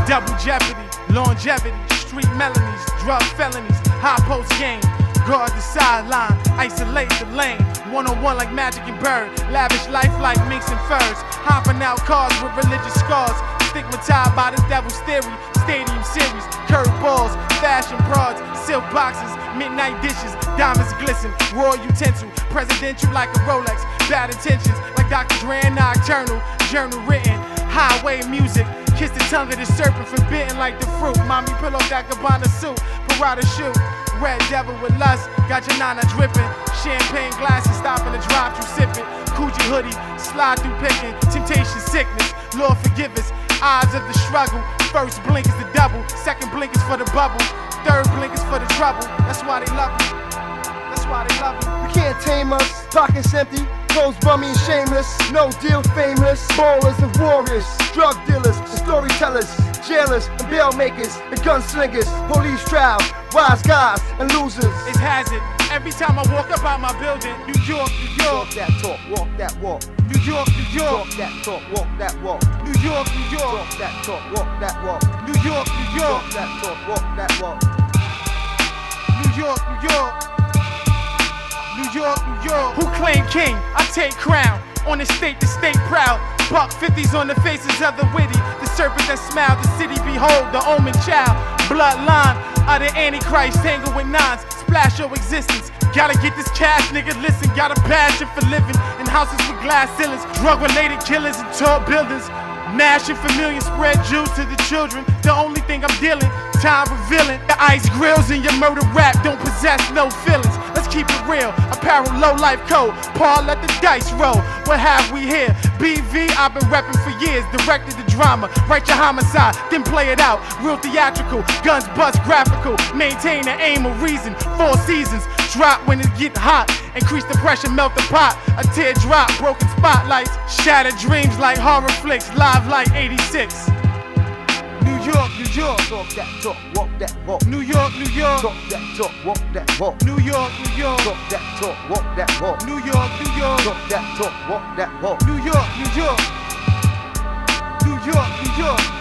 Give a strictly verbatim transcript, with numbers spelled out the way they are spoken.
Double jeopardy, longevity, street melodies, drug felonies, high post game. Guard the sideline, isolate the lane. One-on-one like Magic and Bird. Lavish life like minks and furs. Hopping out cars with religious scars. Stigmatized by the devil's theory. Stadium series, curveballs, fashion broads, silk boxes, midnight dishes, diamonds glisten, royal utensil, presidential like a Rolex. Bad intentions like Doctor Dre and Nocturnal. Journal written, highway music. Kiss the tongue of the serpent, forbidden like the fruit. Mommy, pull off that Gabbana suit, Parada shoe. Red devil with lust, got your nana dripping. Champagne glasses, stopping the drive-thru sipping. Coochie hoodie, slide through picking. Temptation, sickness, Lord forgive us. Eyes of the struggle. First blink is the double, second blink is for the bubble, third blink is for the trouble. That's why they love you. That's why they love you. You can't tame us, pockets empty, clothes bummy and shameless, no deal fameless, ballers and warriors, drug dealers and storytellers, jailers and bail makers and gunslingers, police trial, wise guys and losers. It's hazard. Every time I walk up out my building, New York, New York. Walk that talk, walk that walk. New York, New York. Walk that talk, walk that walk. New York, New York. Walk that talk, walk that walk. New York, New York. Walk that talk, walk that walk. New York, New York. New York, New York. Who claim king? I take crown. On the state, the state proud. Buck fifties on the faces of the witty. The serpent that smiled, the city behold, the omen child. Bloodline of the Antichrist, tangled with nines. Splash your existence. Gotta get this cash, nigga, listen. Got a passion for living in houses with glass ceilings. Drug-related killers in tall buildings. Mashing familiar, spread juice to the children. The only thing I'm dealing, time revealing. The ice grills in your murder rap don't possess no feelings. Let's keep it real, apparel low life code. Paul, let the dice roll. What have we here? B V, I've been repping for years. Directed the drama, write your homicide, then play it out. Real theatrical, guns bust graphical. Maintain the aim of reason. Four seasons, drop when it get hot. Increase the pressure, melt the pot. A teardrop, broken spotlights. Shattered dreams like horror flicks. Live like eighty-six. New York, New York. Talk that talk, walk that walk. New York, New York. Talk that talk, walk that walk. New York, New York. Talk that talk, walk that walk. New York, New York. Talk that talk, walk that walk. New York, New York. New York, New York.